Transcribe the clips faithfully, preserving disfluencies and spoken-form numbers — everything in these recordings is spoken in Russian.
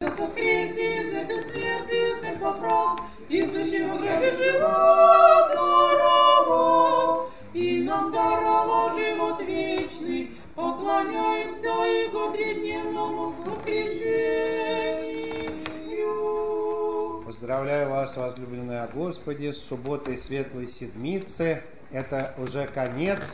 Христос воскресе, смерть смерти, смерть поправ, и сущего гробе живот даровал, и нам даровал живот вечный, поклоняемся Его тредневному воскресению. Поздравляю вас, возлюбленные о Господе, с субботой Светлой Седмицы. Это уже конец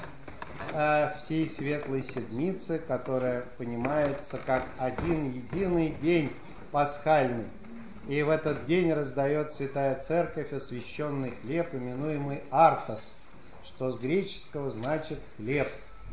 э, всей Светлой Седмицы, которая понимается как один единый день пасхальный. И в этот день раздает Святая Церковь освященный хлеб, именуемый артос, что с греческого значит хлеб.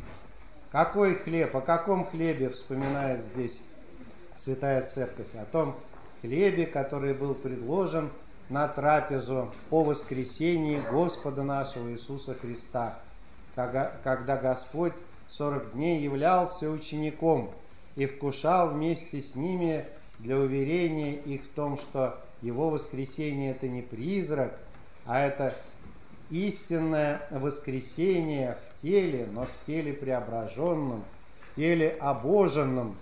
Какой хлеб? О каком хлебе вспоминает здесь Святая Церковь? О том хлебе, который был предложен на трапезу по воскресении Господа нашего Иисуса Христа, когда Господь сорок дней являлся учеником и вкушал вместе с ними для уверения их в том, что Его воскресение – это не призрак, а это истинное воскресение в теле, но в теле преображенном, в теле обоженном,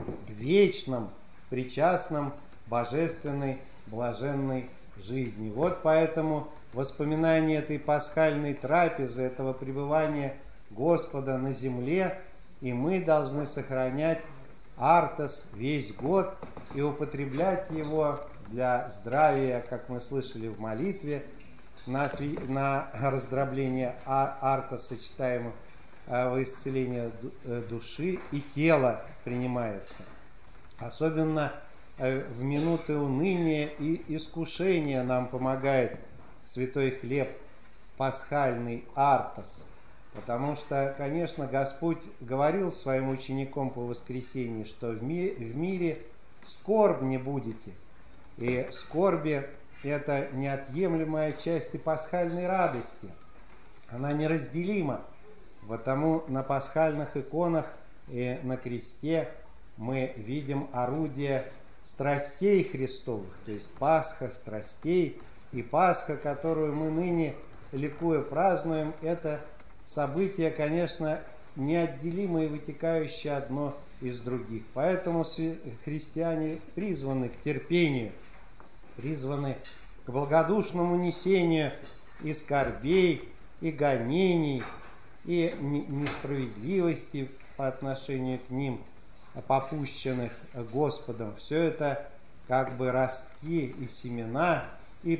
вечном, причастном божественной, блаженной жизни. Вот поэтому воспоминание этой пасхальной трапезы, этого пребывания Господа на земле, и мы должны сохранять артос весь год и употреблять его для здравия, как мы слышали в молитве, на, сви... на раздробление артоса, читаемого во исцеление души и тела принимается. Особенно в минуты уныния и искушения нам помогает святой хлеб, пасхальный артос. Потому что, конечно, Господь говорил своим ученикам по воскресенье, что в, ми- в мире скорбь не будете. И скорби – это неотъемлемая часть и пасхальной радости. Она неразделима. Потому на пасхальных иконах и на кресте мы видим орудие страстей Христовых, то есть Пасха страстей, и Пасха, которую мы ныне, ликуя, празднуем, это события, конечно, неотделимые, вытекающие одно из других. Поэтому христиане призваны к терпению, призваны к благодушному несению и скорбей, и гонений, и несправедливости по отношению к ним, попущенных Господом. Все это как бы ростки и семена, и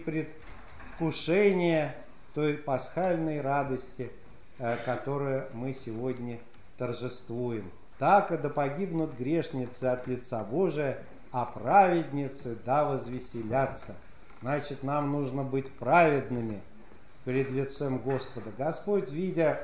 предвкушение той пасхальной радости, которую мы сегодня торжествуем. Так и да погибнут грешницы от лица Божия, а праведницы да возвеселятся. Значит, нам нужно быть праведными перед лицем Господа. Господь, видя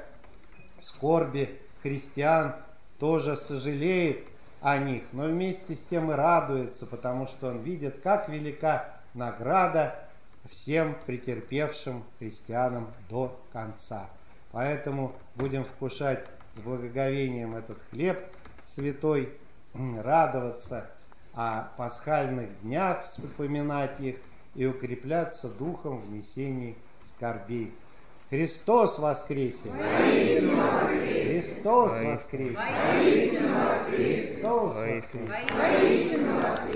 скорби христиан, тоже сожалеет о них, но вместе с тем и радуется, потому что Он видит, как велика награда всем претерпевшим христианам до конца. Поэтому будем вкушать с благоговением этот хлеб святой, радоваться о пасхальных днях, вспоминать их и укрепляться духом в несении скорбей. Христос воскресе! Христос воскресе! Христос воскресе!